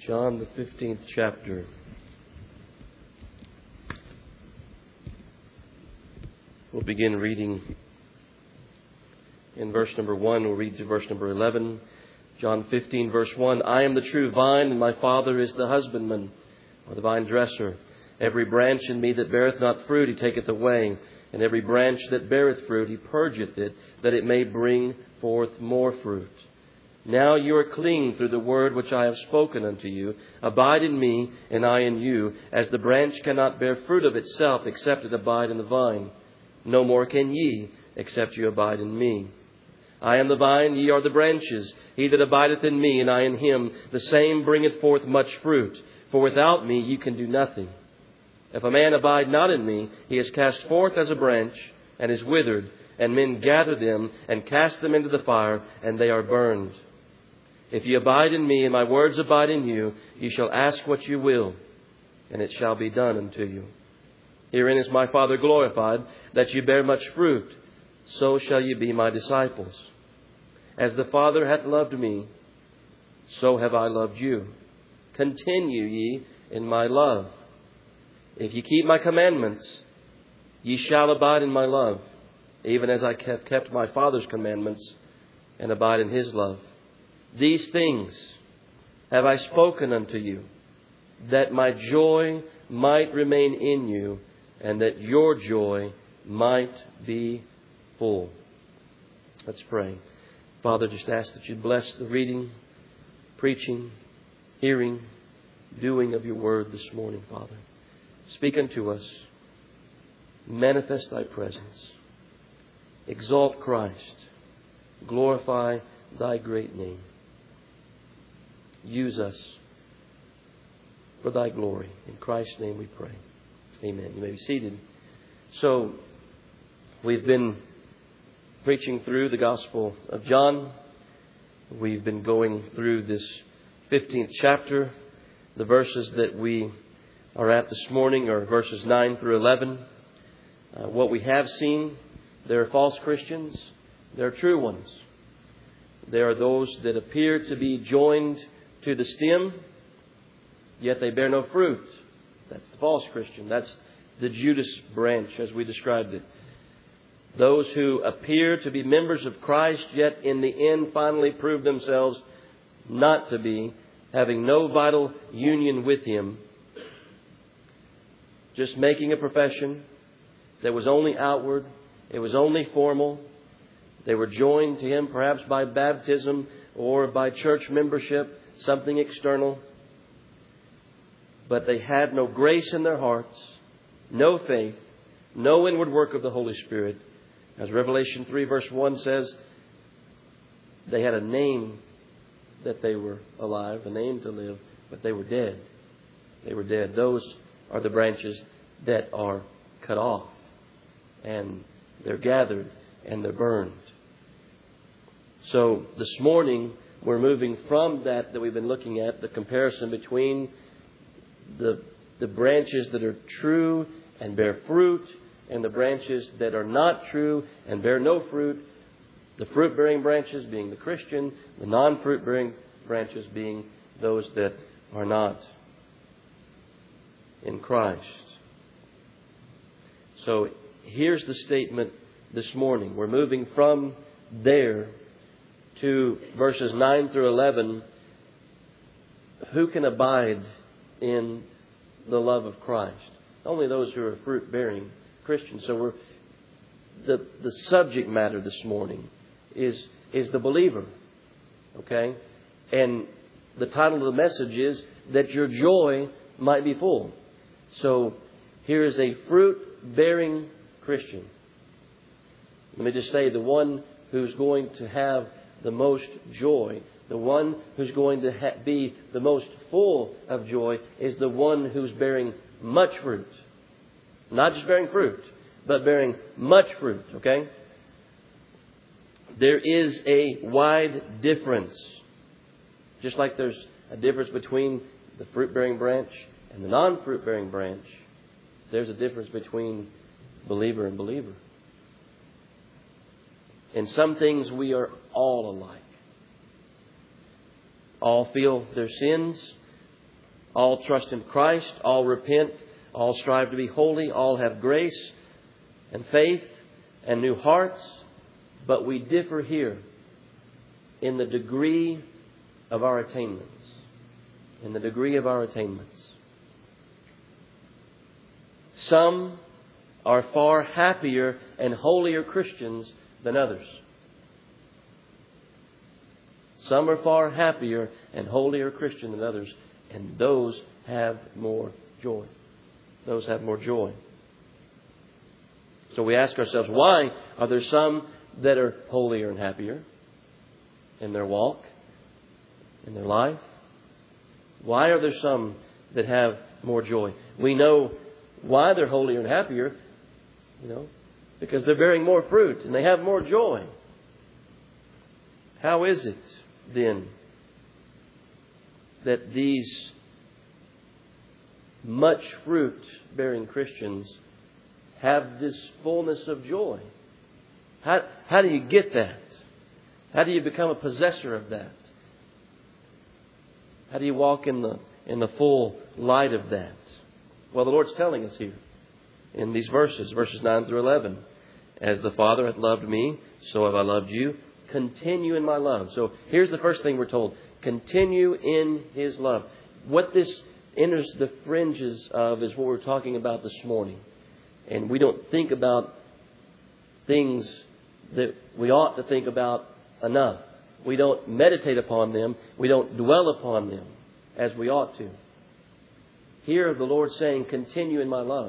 John, the 15th chapter. We'll begin reading in verse number 1. We'll read to verse number 11. John 15, verse 1. I am the true vine, and my Father is the husbandman, or the vine dresser. Every branch in me that beareth not fruit, He taketh away. And every branch that beareth fruit, He purgeth it, that it may bring forth more fruit. Now you are clean through the word which I have spoken unto you. Abide in me, and I in you, as the branch cannot bear fruit of itself, except it abide in the vine. No more can ye, except you abide in me. I am the vine, ye are the branches. He that abideth in me, and I in him, the same bringeth forth much fruit. For without me ye can do nothing. If a man abide not in me, he is cast forth as a branch, and is withered, and men gather them, and cast them into the fire, and they are burned. If ye abide in me, and my words abide in you, ye shall ask what you will, and it shall be done unto you. Herein is my Father glorified, that ye bear much fruit, so shall ye be my disciples. As the Father hath loved me, so have I loved you. Continue ye in my love. If ye keep my commandments, ye shall abide in my love, even as I have kept my Father's commandments, and abide in His love. These things have I spoken unto you, that my joy might remain in you, and that your joy might be full. Let's pray. Father, just ask that you bless the reading, preaching, hearing, doing of your word this morning, Father. Speak unto us. Manifest thy presence. Exalt Christ. Glorify thy great name. Use us for thy glory. In Christ's name we pray. Amen. You may be seated. So, we've been preaching through the Gospel of John. We've been going through this 15th chapter. The verses that we are at this morning are verses 9 through 11. What we have seen, there are false Christians. There are true ones. There are those that appear to be joined to the stem, yet they bear no fruit. That's the false Christian. That's the Judas branch, as we described it. Those who appear to be members of Christ, yet in the end finally prove themselves not to be, having no vital union with Him, just making a profession that was only outward, it was only formal. They were joined to Him perhaps by baptism or by church membership, something external. But they had no grace in their hearts, no faith, no inward work of the Holy Spirit. As Revelation 3 verse 1 says, they had a name that they were alive, a name to live, but they were dead. They were dead. Those are the branches that are cut off, and they're gathered, and they're burned. So this morning, we're moving from that we've been looking at, the comparison between the branches that are true and bear fruit, and the branches that are not true and bear no fruit. The fruit-bearing branches being the Christian, the non-fruit-bearing branches being those that are not in Christ. So here's the statement this morning. We're moving from there to verses 9 through 11. Who can abide in the love of Christ? Only those who are fruit-bearing Christians. So the subject matter this morning is the believer. Okay? And the title of the message is that your joy might be full. So here is a fruit-bearing Christian. Let me just say, the one who's going to have the most joy, the one who's going to be the most full of joy, is the one who's bearing much fruit. Not just bearing fruit, but bearing much fruit. Okay? There is a wide difference. Just like there's a difference between the fruit-bearing branch and the non-fruit-bearing branch, there's a difference between believer and believer. In some things, we are all alike. All feel their sins. All trust in Christ. All repent. All strive to be holy. All have grace and faith and new hearts. But we differ here in the degree of our attainments. In the degree of our attainments. Some are far happier and holier Christians than others. Some are far happier and holier Christian than others, and those have more joy. Those have more joy. So we ask ourselves, why are there some that are holier and happier in their walk, in their life? Why are there some that have more joy? We know why they're holier and happier, because they're bearing more fruit and they have more joy. How is it then that these much fruit bearing Christians have this fullness of joy? How do you get that? How do you become a possessor of that? How do you walk in the full light of that? Well, the Lord's telling us here in these verses 9 through 11. As the Father hath loved me, so have I loved you. Continue in my love. So here's the first thing we're told. Continue in His love. What this enters the fringes of is what we're talking about this morning. And we don't think about things that we ought to think about enough. We don't meditate upon them. We don't dwell upon them as we ought to. Here the Lord saying, continue in my love.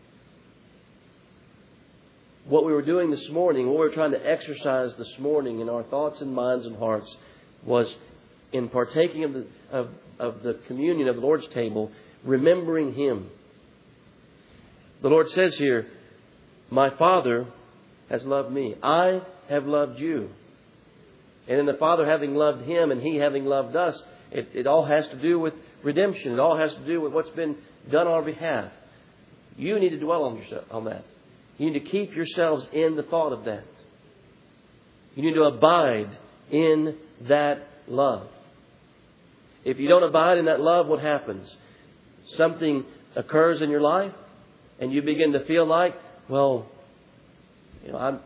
What we were doing this morning, what we were trying to exercise this morning in our thoughts and minds and hearts was in partaking of the communion of the Lord's table, remembering Him. The Lord says here, my Father has loved me. I have loved you. And in the Father having loved Him and He having loved us, it all has to do with redemption. It all has to do with what's been done on our behalf. You need to dwell on that. You need to keep yourselves in the thought of that. You need to abide in that love. If you don't abide in that love, what happens? Something occurs in your life and you begin to feel like, well, I'm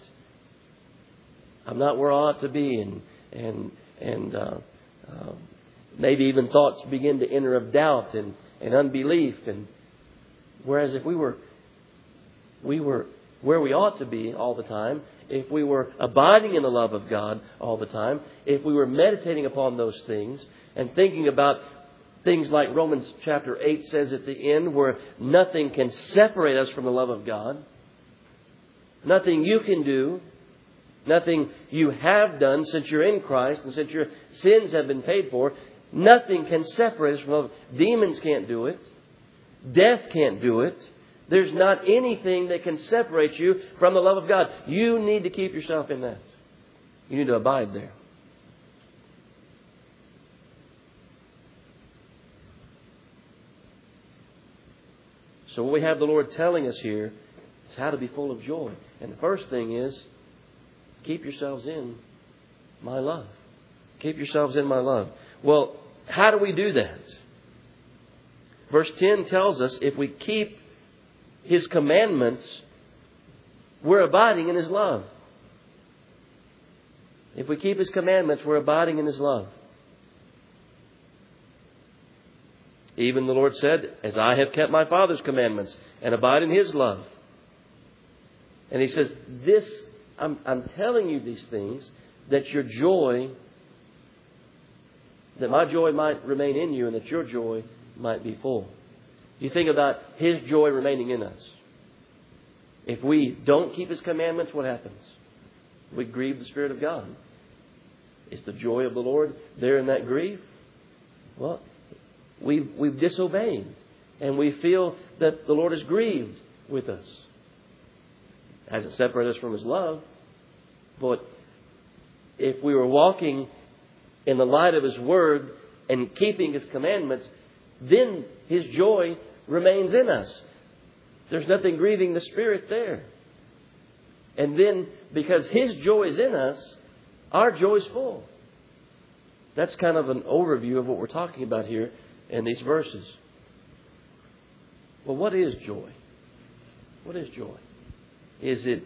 not where I ought to be, and maybe even thoughts begin to enter of doubt and unbelief. And whereas if we were where we ought to be all the time, if we were abiding in the love of God all the time, if we were meditating upon those things and thinking about things like Romans chapter 8 says at the end, where nothing can separate us from the love of God, nothing you can do, nothing you have done since you're in Christ and since your sins have been paid for, nothing can separate us from love. Demons can't do it. Death can't do it. There's not anything that can separate you from the love of God. You need to keep yourself in that. You need to abide there. So what we have the Lord telling us here is how to be full of joy. And the first thing is, keep yourselves in my love. Keep yourselves in my love. Well, how do we do that? Verse 10 tells us if we keep His commandments, we're abiding in His love. If we keep His commandments, we're abiding in His love. Even the Lord said, as I have kept my Father's commandments and abide in His love. And He says, I'm telling you these things that your joy, that my joy might remain in you and that your joy might be full. You think about His joy remaining in us. If we don't keep His commandments, what happens? We grieve the Spirit of God. Is the joy of the Lord there in that grief? Well, we've disobeyed. And we feel that the Lord is grieved with us. It hasn't separated us from His love. But if we were walking in the light of His Word and keeping His commandments, then His joy remains in us. There's nothing grieving the Spirit there. And then, because His joy is in us, our joy is full. That's kind of an overview of what we're talking about here in these verses. Well, what is joy? What is joy? Is it,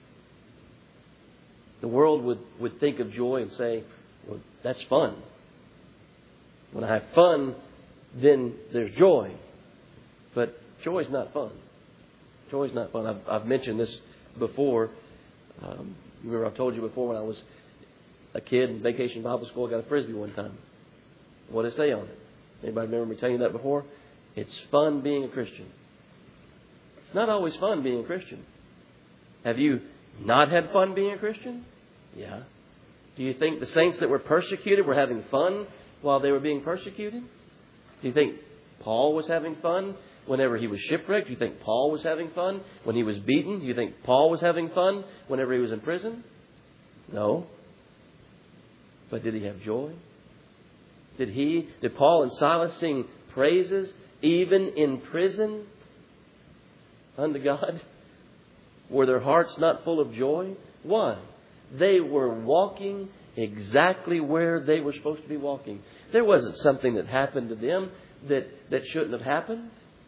the world would think of joy and say, well, that's fun. When I have fun, then there's joy. But joy is not fun. Joy is not fun. I've mentioned this before. Remember I've told you before, when I was a kid in Vacation Bible School, I got a Frisbee one time. What did it say on it? Anybody remember me telling you that before? It's fun being a Christian. It's not always fun being a Christian. Have you not had fun being a Christian? Yeah. Do you think the saints that were persecuted were having fun while they were being persecuted? Do you think Paul was having fun whenever he was shipwrecked? Do you think Paul was having fun when he was beaten? Do you think Paul was having fun whenever he was in prison? No. But did he have joy? Did Paul and Silas sing praises even in prison unto God? Were their hearts not full of joy? Why? They were walking exactly where they were supposed to be walking. There wasn't something that happened to them that shouldn't have happened.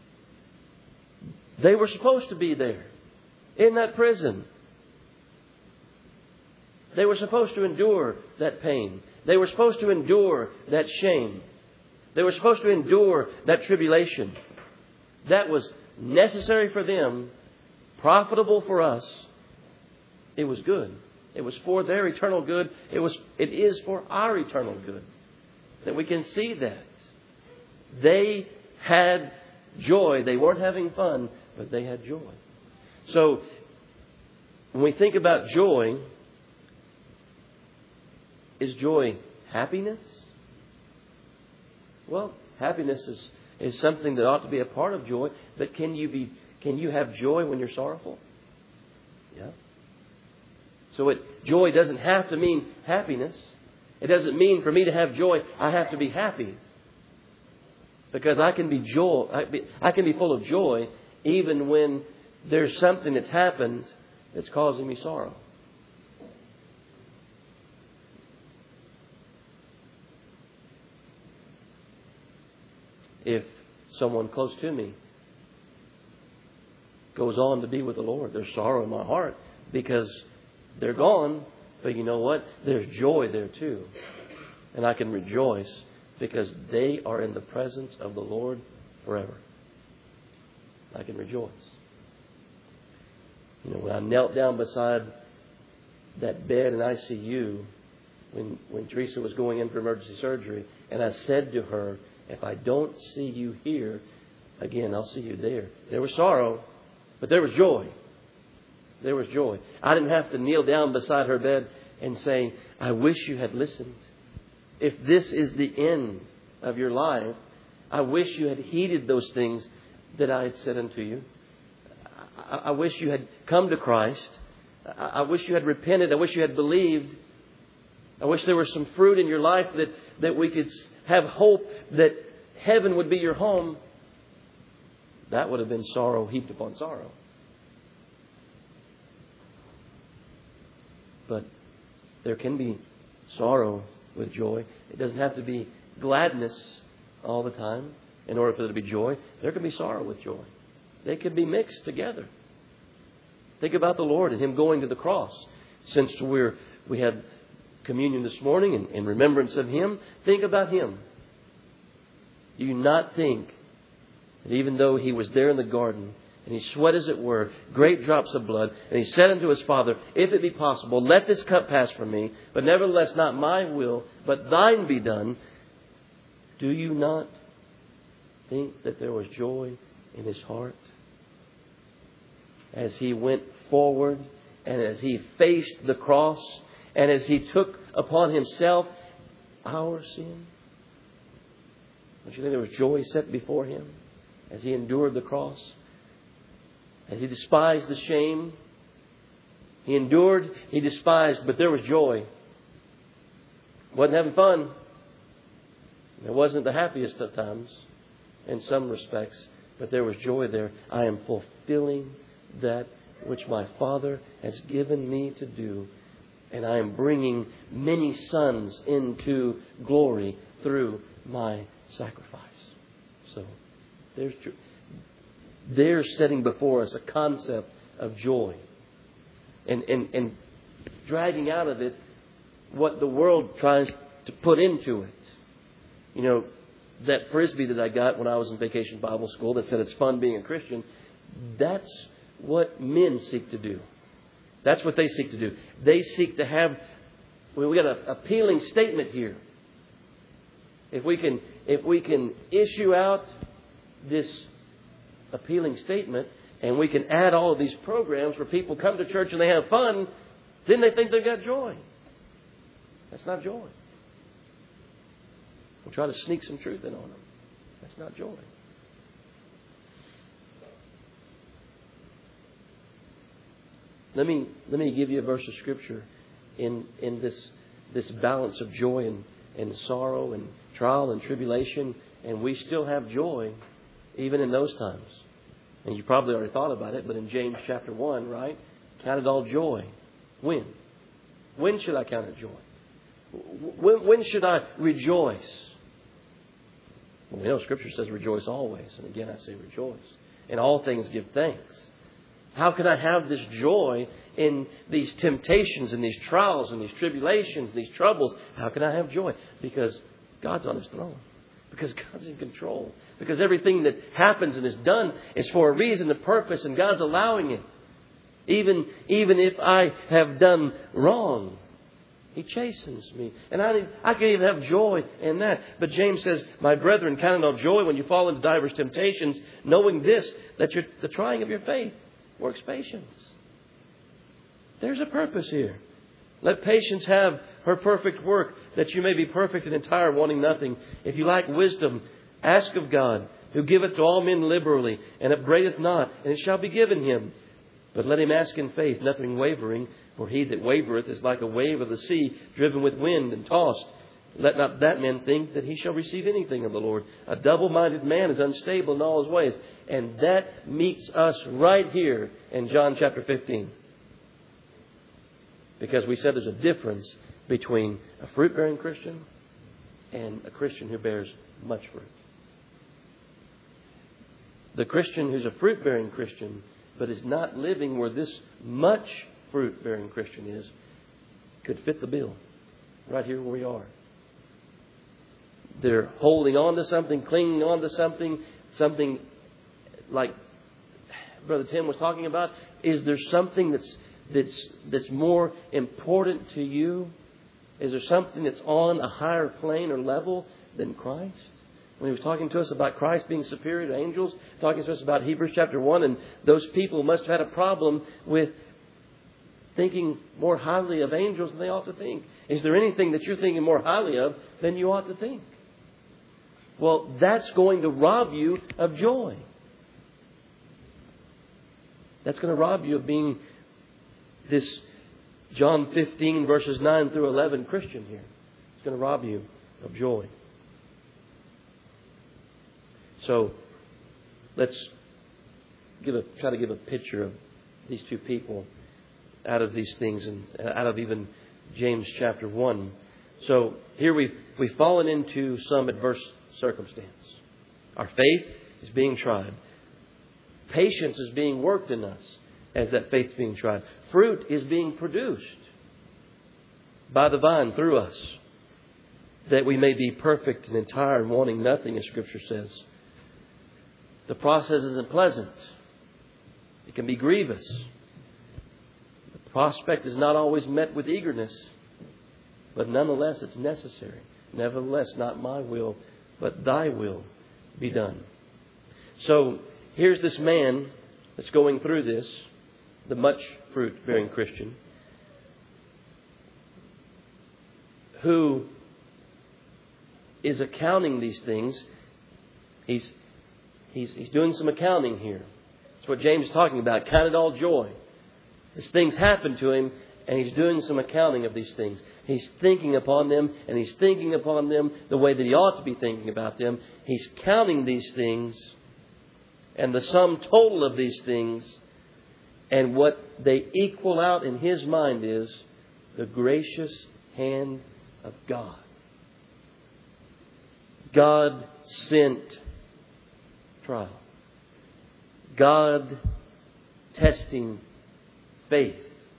They were supposed to be there in that prison. They were supposed to endure that pain. They were supposed to endure that shame. They were supposed to endure that tribulation. That was necessary for them, profitable for us. It was good. It was for their eternal good. It is for our eternal good. That we can see that. They had joy. They weren't having fun, but they had joy. So, when we think about joy, is joy happiness? Well, happiness is something that ought to be a part of joy. But can you have joy when you're sorrowful? Yeah. So joy doesn't have to mean happiness. It doesn't mean for me to have joy, I have to be happy. Because I can be full of joy even when there's something that's happened that's causing me sorrow. If someone close to me goes on to be with the Lord, there's sorrow in my heart because they're gone. But you know what? There's joy there too. And I can rejoice because they are in the presence of the Lord forever. I can rejoice. You know, when I knelt down beside that bed in ICU when Teresa was going in for emergency surgery, and I said to her, if I don't see you here again, I'll see you there. There was sorrow, but there was joy. There was joy. I didn't have to kneel down beside her bed and say, I wish you had listened. If this is the end of your life, I wish you had heeded those things that I had said unto you. I wish you had come to Christ. I wish you had repented. I wish you had believed. I wish there was some fruit in your life that we could have hope that heaven would be your home. That would have been sorrow heaped upon sorrow. But there can be sorrow with joy. It doesn't have to be gladness all the time in order for there to be joy. There can be sorrow with joy. They can be mixed together. Think about the Lord and Him going to the cross. Since we had communion this morning in remembrance of Him, think about Him. Do you not think that even though He was there in the garden and He sweat, as it were, great drops of blood, and He said unto His Father, if it be possible, let this cup pass from me, but nevertheless not my will, but thine be done. Do you not think that there was joy in His heart as He went forward and as He faced the cross and as He took upon Himself our sin? Don't you think there was joy set before Him as He endured the cross? As He despised the shame? He endured, He despised, but there was joy. Wasn't having fun. It wasn't the happiest of times in some respects, but there was joy there. I am fulfilling that which my Father has given me to do, and I am bringing many sons into glory through my sacrifice. So they're setting before us a concept of joy. And dragging out of it what the world tries to put into it. You know, that Frisbee that I got when I was in Vacation Bible School that said it's fun being a Christian, that's what men seek to do. That's what they seek to do. They seek to have, we got an appealing statement here. If we can issue out this appealing statement and we can add all of these programs where people come to church and they have fun, then they think they've got joy. That's not joy. We'll try to sneak some truth in on them. That's not joy. Let me give you a verse of Scripture in this balance of joy and sorrow and trial and tribulation, and we still have joy even in those times. And you probably already thought about it, but in James chapter 1, right? Count it all joy. When? When should I count it joy? When should I rejoice? Well, we know Scripture says rejoice always. And again, I say rejoice. In all things give thanks. How can I have this joy in these temptations and these trials and these tribulations, these troubles? How can I have joy? Because God's on His throne. Because God's in control. Because everything that happens and is done is for a reason, a purpose, and God's allowing it. Even if I have done wrong, He chastens me. And I can even have joy in that. But James says, my brethren, count it all joy when you fall into divers temptations, knowing this, that the trying of your faith works patience. There's a purpose here. Let patience have her perfect work, that you may be perfect and entire, wanting nothing. If you lack wisdom, ask of God, who giveth to all men liberally, and upbraideth not, and it shall be given him. But let him ask in faith, nothing wavering. For he that wavereth is like a wave of the sea, driven with wind and tossed. Let not that man think that he shall receive anything of the Lord. A double-minded man is unstable in all his ways. And that meets us right here in John chapter 15. Because we said there's a difference between a fruit-bearing Christian and a Christian who bears much fruit. The Christian who's a fruit-bearing Christian, but is not living where this much fruit-bearing Christian is, could fit the bill right here where we are. They're holding on to something, clinging on to something like Brother Tim was talking about. Is there something that's more important to you? Is there something that's on a higher plane or level than Christ? When he was talking to us about Christ being superior to angels, talking to us about Hebrews chapter 1, and those people must have had a problem with thinking more highly of angels than they ought to think. Is there anything that you're thinking more highly of than you ought to think? Well, that's going to rob you of joy. That's going to rob you of being this John 15 verses 9 through 11 Christian here. It's going to rob you of joy. So let's try to give a picture of these two people out of these things and out of even James chapter 1. So here we've fallen into some adverse circumstance. Our faith is being tried. Patience is being worked in us as that faith is being tried. Fruit is being produced by the vine through us, that we may be perfect and entire and wanting nothing, as Scripture says. The process isn't pleasant. It can be grievous. The prospect is not always met with eagerness, but nonetheless it's necessary. Nevertheless, not my will, but Thy will be done. So here's this man that's going through this, the much fruit-bearing Christian, who is accounting these things. He's doing some accounting here. That's what James is talking about. Count it all joy. These things happen to him, and he's doing some accounting of these things. He's thinking upon them, and he's thinking upon them the way that he ought to be thinking about them. He's counting these things, and the sum total of these things, and what they equal out in his mind is the gracious hand of God. God sent trial. God testing faith.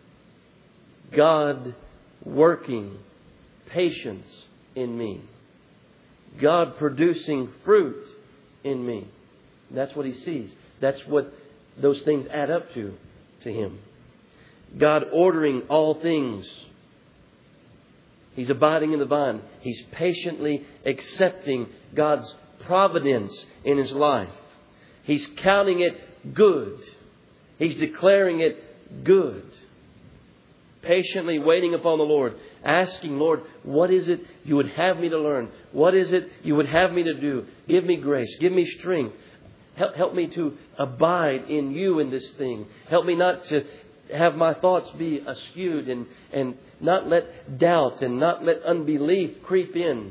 God working patience in me. God producing fruit in me. That's what he sees. That's what those things add up to him. God ordering all things. He's abiding in the vine. He's patiently accepting God's providence in his life. He's counting it good. He's declaring it good. Patiently waiting upon the Lord. Asking, Lord, what is it you would have me to learn? What is it you would have me to do? Give me grace. Give me strength. Help me to abide in you in this thing. Help me not to have my thoughts be askewed and not let doubt and not let unbelief creep in.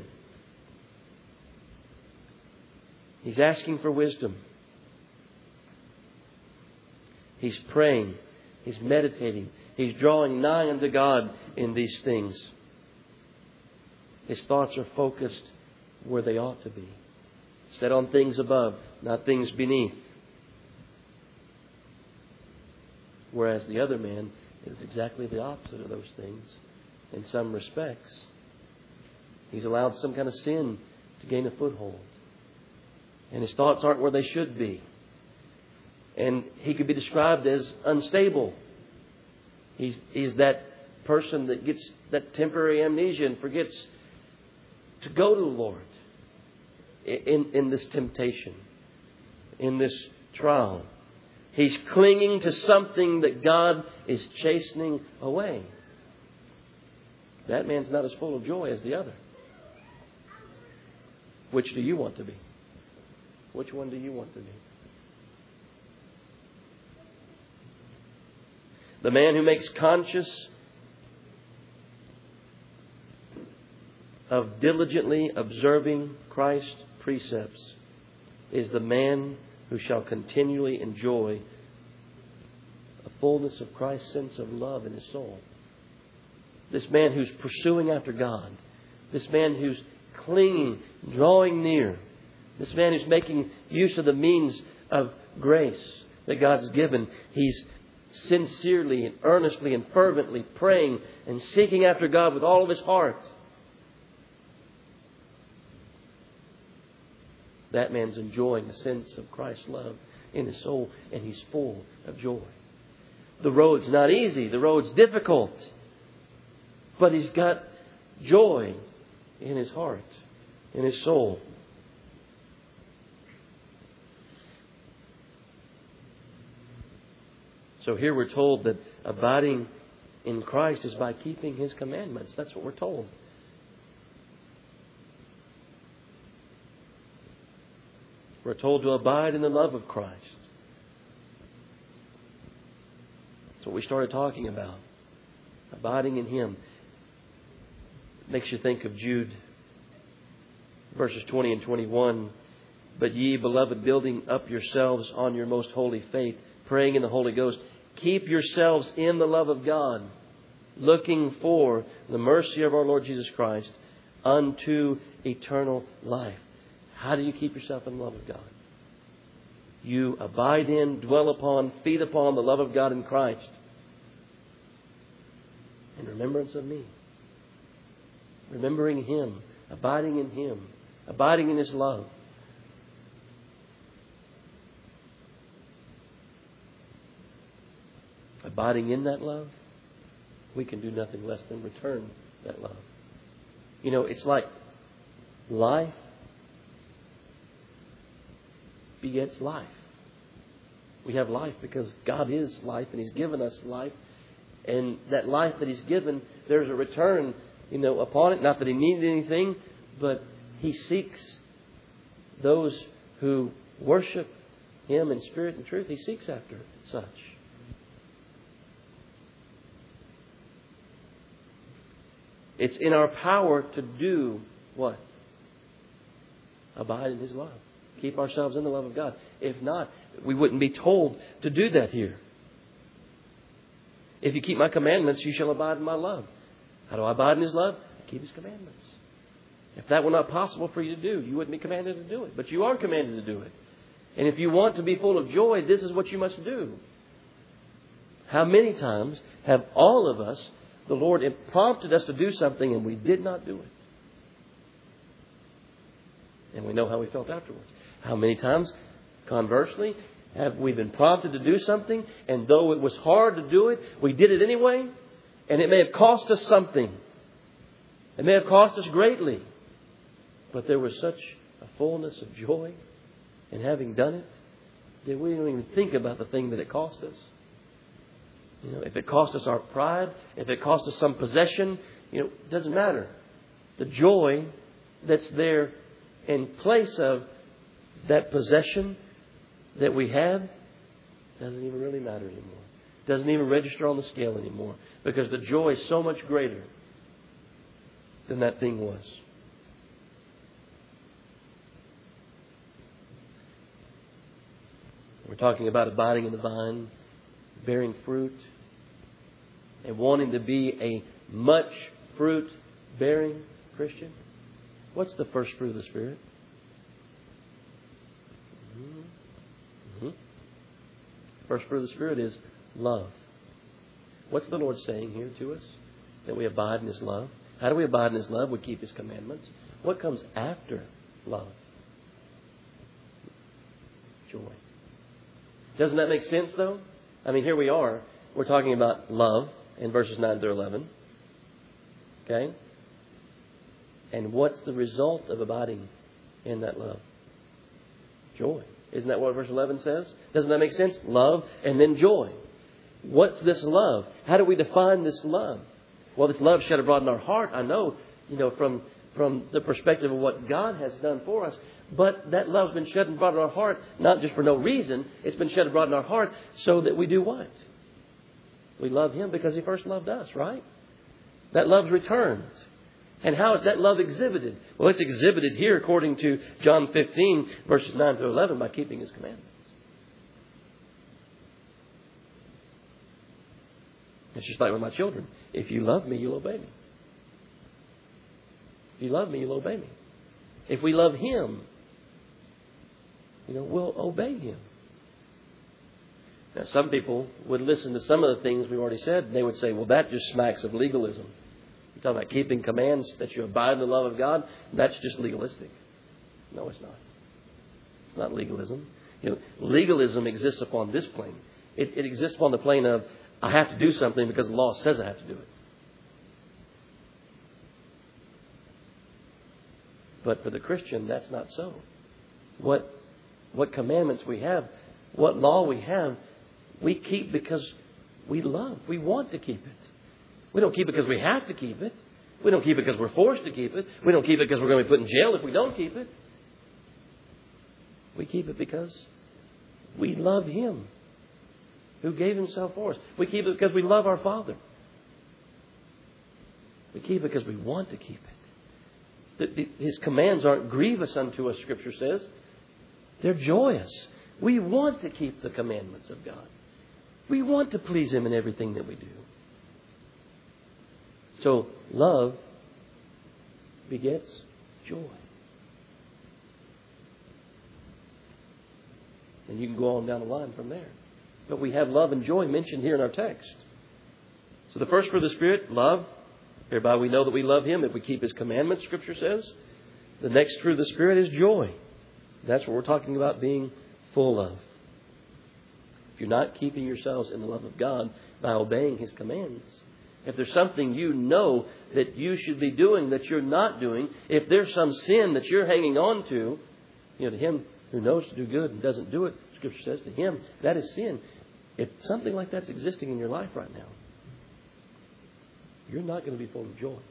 He's asking for wisdom. He's praying. He's meditating. He's drawing nigh unto God in these things. His thoughts are focused where they ought to be. Set on things above, not things beneath. Whereas the other man is exactly the opposite of those things in some respects. He's allowed some kind of sin to gain a foothold. And his thoughts aren't where they should be. And he could be described as unstable. He's that person that gets that temporary amnesia and forgets to go to the Lord in this temptation, in this trial. He's clinging to something that God is chastening away. That man's not as full of joy as the other. Which do you want to be? Which one do you want to be? The man who makes conscious of diligently observing Christ's precepts is the man who shall continually enjoy a fullness of Christ's sense of love in his soul. This man who's pursuing after God. This man who's clinging, drawing near. This man who's making use of the means of grace that God's given. He's sincerely and earnestly and fervently praying and seeking after God with all of his heart. That man's enjoying a sense of Christ's love in his soul, and he's full of joy. The road's not easy. The road's difficult. But he's got joy in his heart, in his soul. So here we're told that abiding in Christ is by keeping His commandments. That's what we're told. We're told to abide in the love of Christ. That's what we started talking about. Abiding in Him. It makes you think of Jude, verses 20 and 21. But ye, beloved, building up yourselves on your most holy faith, praying in the Holy Ghost, keep yourselves in the love of God, looking for the mercy of our Lord Jesus Christ unto eternal life. How do you keep yourself in the love of God? You abide in, dwell upon, feed upon the love of God in Christ. In remembrance of me. Remembering Him. Abiding in Him. Abiding in His love. Abiding in that love, we can do nothing less than return that love. You know, it's like life begets life. We have life because God is life and He's given us life. And that life that He's given, there's a return, upon it. Not that He needed anything, but He seeks those who worship Him in spirit and truth. He seeks after such. It's in our power to do what? Abide in His love. Keep ourselves in the love of God. If not, we wouldn't be told to do that here. If you keep my commandments, you shall abide in my love. How do I abide in His love? I keep His commandments. If that were not possible for you to do, you wouldn't be commanded to do it. But you are commanded to do it. And if you want to be full of joy, this is what you must do. How many times have all of us, the Lord prompted us to do something and we did not do it? And we know how we felt afterwards. How many times, conversely, have we been prompted to do something, and though it was hard to do it, we did it anyway, and it may have cost us something. It may have cost us greatly. But there was such a fullness of joy in having done it that we don't even think about the thing that it cost us. If it cost us our pride, if it cost us some possession, it doesn't matter. The joy that's there in place of that possession that we had doesn't even really matter anymore. Doesn't even register on the scale anymore. Because the joy is so much greater than that thing was. We're talking about abiding in the vine, bearing fruit, and wanting to be a much fruit-bearing Christian. What's the first fruit of the Spirit? First fruit of the Spirit is love. What's the Lord saying here to us? That we abide in His love. How do we abide in His love? We keep His commandments. What comes after love? Joy. Doesn't that make sense, though? I mean, here we are. We're talking about love in verses 9 through 11. Okay? And what's the result of abiding in that love? Joy. Isn't that what verse 11 says? Doesn't that make sense? Love and then joy. What's this love? How do we define this love? Well, this love shed abroad in our heart, I know, from the perspective of what God has done for us. But that love's been shed abroad in our heart, not just for no reason. It's been shed abroad in our heart so that we do what? We love Him because He first loved us, right? That love's returned. And how is that love exhibited? Well, it's exhibited here according to John 15, verses 9 through 11, by keeping His commandments. It's just like with my children. If you love me, you'll obey me. If you love me, you'll obey me. If we love Him, we'll obey Him. Now, some people would listen to some of the things we've already said, and they would say, well, that just smacks of legalism. You're talking about keeping commands, that you abide in the love of God. That's just legalistic. No, it's not. It's not legalism. Legalism exists upon this plane. It exists upon the plane of, I have to do something because the law says I have to do it. But for the Christian, that's not so. What commandments we have, what law we have, we keep because we love. We want to keep it. We don't keep it because we have to keep it. We don't keep it because we're forced to keep it. We don't keep it because we're going to be put in jail if we don't keep it. We keep it because we love Him who gave Himself for us. We keep it because we love our Father. We keep it because we want to keep it. His commands aren't grievous unto us, Scripture says. They're joyous. We want to keep the commandments of God. We want to please Him in everything that we do. So, love begets joy. And you can go on down the line from there. But we have love and joy mentioned here in our text. So the first fruit of the Spirit, love. Hereby we know that we love Him if we keep His commandments, Scripture says. The next fruit of the Spirit is joy. That's what we're talking about being full of. If you're not keeping yourselves in the love of God by obeying His commands, if there's something you know that you should be doing that you're not doing, if there's some sin that you're hanging on to, to Him who knows to do good and doesn't do it, Scripture says to Him, that is sin. If something like that's existing in your life right now, you're not going to be full of joy.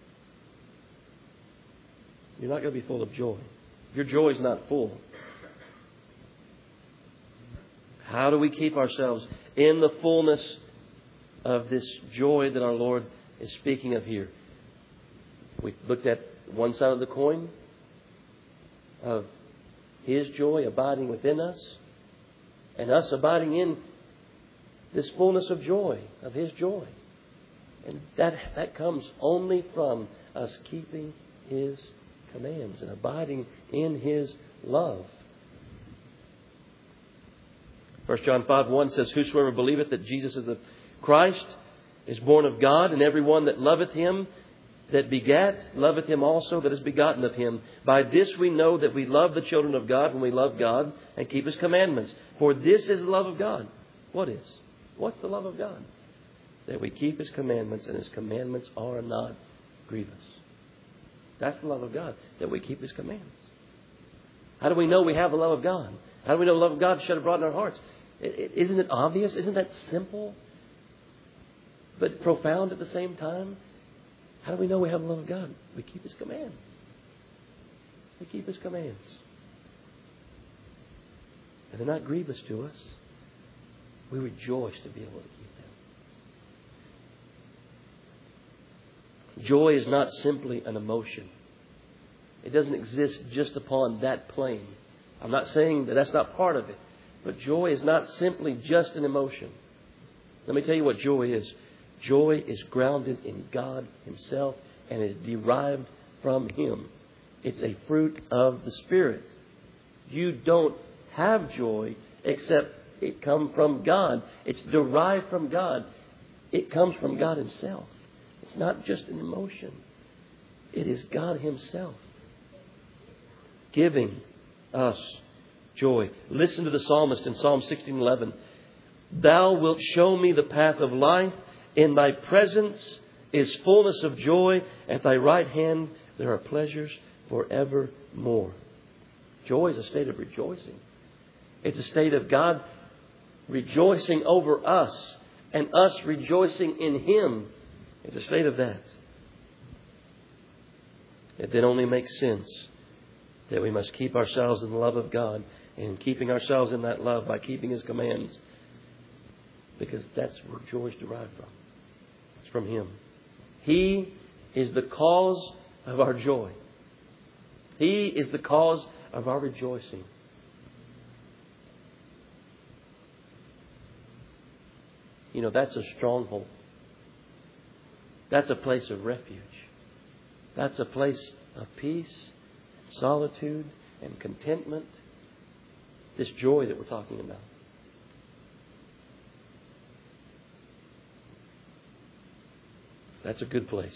You're not going to be full of joy. Your joy is not full. How do we keep ourselves in the fullness of this joy that our Lord is speaking of here? We looked at one side of the coin of His joy abiding within us and us abiding in this fullness of joy, of His joy. And that comes only from us keeping His commands and abiding in His love. 1 John 5:1 says, Whosoever believeth that Jesus is the Christ is born of God, and every one that loveth Him that begat, loveth Him also that is begotten of Him. By this we know that we love the children of God, when we love God and keep His commandments. For this is the love of God. What is? What's the love of God? That we keep His commandments, and His commandments are not grievous. That's the love of God, that we keep His commandments. How do we know we have the love of God? How do we know the love of God shed abroad in our hearts? Isn't it obvious? Isn't that simple, but profound at the same time? How do we know we have the love of God? We keep His commands. We keep His commands. And they're not grievous to us. We rejoice to be able to keep them. Joy is not simply an emotion. It doesn't exist just upon that plane. I'm not saying that that's not part of it. But joy is not simply just an emotion. Let me tell you what joy is. Joy is grounded in God Himself and is derived from Him. It's a fruit of the Spirit. You don't have joy except it comes from God. It's derived from God. It comes from God Himself. It's not just an emotion. It is God Himself giving us joy. Listen to the psalmist in Psalm 16:11. Thou wilt show me the path of life. In Thy presence is fullness of joy. At Thy right hand there are pleasures forevermore. Joy is a state of rejoicing. It's a state of God rejoicing over us and us rejoicing in Him. It's a state of that. It then only makes sense that we must keep ourselves in the love of God, and keeping ourselves in that love by keeping His commands, because that's where joy is derived from. It's from Him. He is the cause of our joy. He is the cause of our rejoicing. You know, that's a stronghold. That's a place of refuge. That's a place of peace, solitude, and contentment. This joy that we're talking about. That's a good place.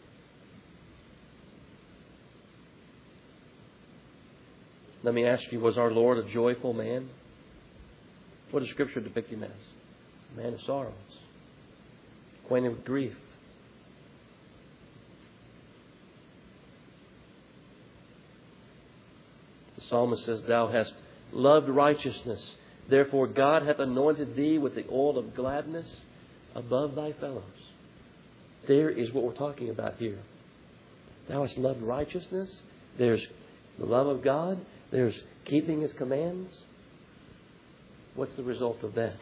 Let me ask you, was our Lord a joyful man? What does Scripture depict Him as? A man of sorrows, acquainted with grief. The psalmist says, Thou hast loved righteousness. Therefore God hath anointed thee with the oil of gladness above thy fellows. There is what we're talking about here. Thou hast loved righteousness. There's the love of God. There's keeping His commands. What's the result of that?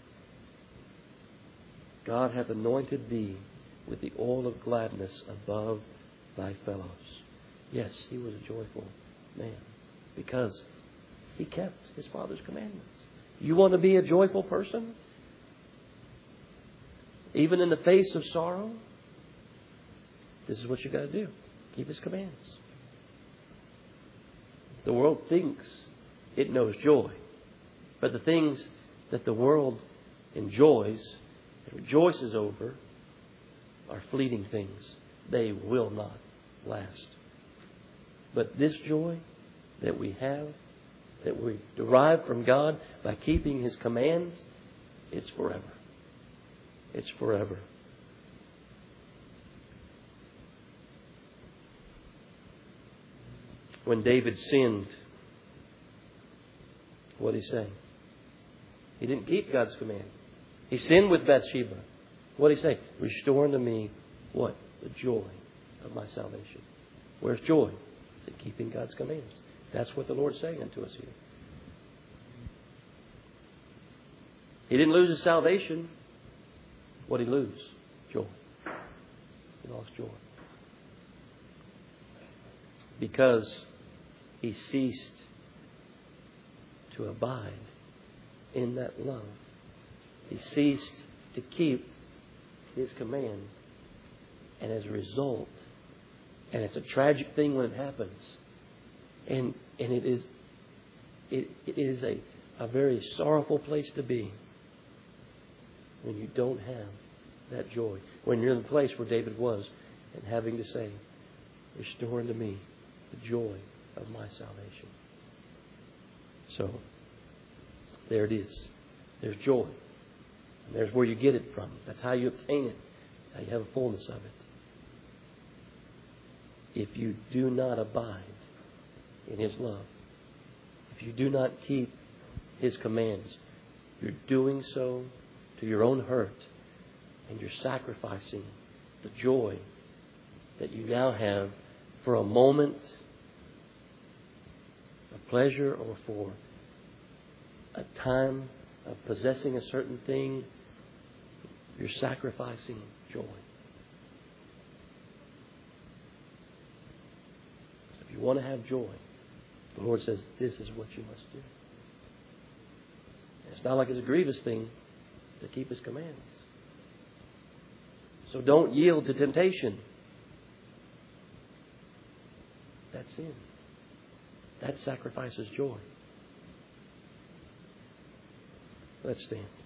God hath anointed thee with the oil of gladness above thy fellows. Yes, he was a joyful man because he kept his Father's commandments. You want to be a joyful person? Even in the face of sorrow? This is what you got to do. Keep His commands. The world thinks it knows joy. But the things that the world enjoys and rejoices over are fleeting things. They will not last. But this joy that we have, that we derive from God by keeping His commands, it's forever. It's forever. When David sinned, what did he say? He didn't keep God's command. He sinned with Bathsheba. What did he say? Restore unto me what? The joy of my salvation. Where's joy? It's in keeping God's commands. That's what the Lord's saying unto us here. He didn't lose his salvation. What did he lose? Joy. He lost joy. Because he ceased to abide in that love. He ceased to keep His command. And as a result, and it's a tragic thing when it happens, and it is a a very sorrowful place to be when you don't have that joy. When you're in the place where David was and having to say, restore unto me the joy of my salvation. So, there it is. There's joy. And there's where you get it from. That's how you obtain it. That's how you have a fullness of it. If you do not abide in His love, if you do not keep His commands, you're doing so to your own hurt, and you're sacrificing the joy that you now have for a moment of pleasure or for a time of possessing a certain thing. You're sacrificing joy. So if you want to have joy, the Lord says this is what you must do. And it's not like it's a grievous thing to keep His commands. So don't yield to temptation. That's sin. That sacrifices joy. Let's stand.